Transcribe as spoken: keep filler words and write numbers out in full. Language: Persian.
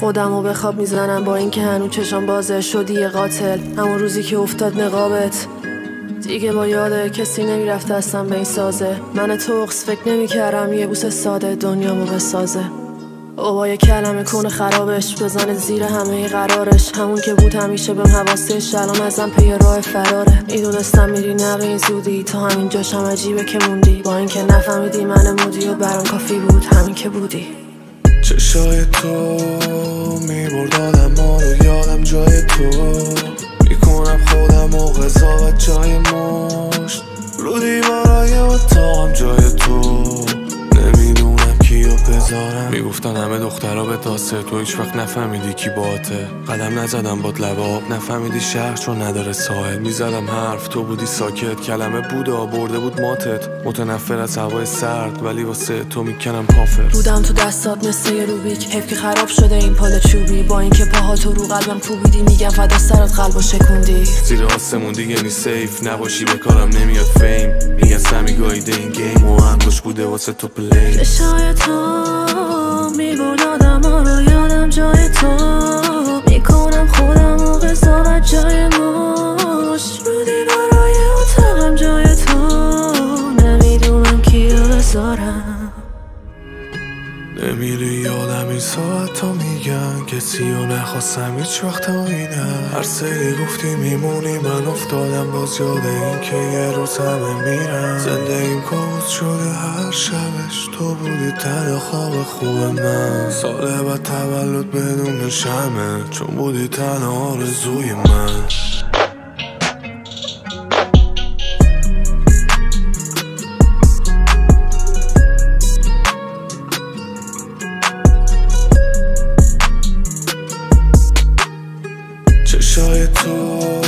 خودمو به خواب میزنم با اینکه هنوز چشام بازه. شدی یه قاتل همون روزی که افتاد نقابت. دیگه با یاده کسی نمیرفت دستم به این سازه. من تقص فکر نمیکردم یه بوسه ساده دنیامو بسازه. اوبا یه کلمه کن خرابش بزنه زیر همه قرارش. همون که بود همیشه بهم حواسش الان ازم پی راه فراره. میدونستم میری نه به این زودی تا همین جاشم عجیبه که موندی. با اینکه نفهمیدی من مودی و برام کافی بود همین که بودی. چشای تو میبردادم ما رو یادم جای تو. میکنم خودم و قضاوت جای مشت رو دیوارای اتاقم جای تو. نمیدونم کیو بذارم. میگفتن همه دخترها به داسته تو هیچ وقت نفهمیدی کی باته. قدم نزدم باد لباب نفهمیدی شهر چون نداره ساحل. میزدم حرف تو بودی ساکت. کلمه بودا برده بود ماتت. متنفر از هوای سرد ولی واسه تو میکنم پافر. بودم تو دستات مثل یه روبیک. حیف که خراب شده این پال چوبی. با اینکه پاها تو رو قلبم کوبیدی میگم فدا سرت قلبو شکوندی. زیر آسمون دیگه نی سیف نباشی به کارم نمیاد فیم. میگن سمی گاییده این گیم و عقلش بوده واسه تو پلی. چشای تو میبردادم ها رو یادم جای تو. میکنم خودم و قضاوت جای مشت رو دیوارای اتاقم جای تو. نمیدونم کیو بذارم. نمیری یادم این ساعت تا میگن کسی رو نخواستم هیچ وقت تا اینه. هر سری گفتی میمونی من افتادم باز یاد این که یه روز همه میرن. زندگیم کابوس شده هر شبش تو بودی تنها خواب خوب من. سال بعد تولد بدون شمه چون بودی تنها آرزوی من. چشای تو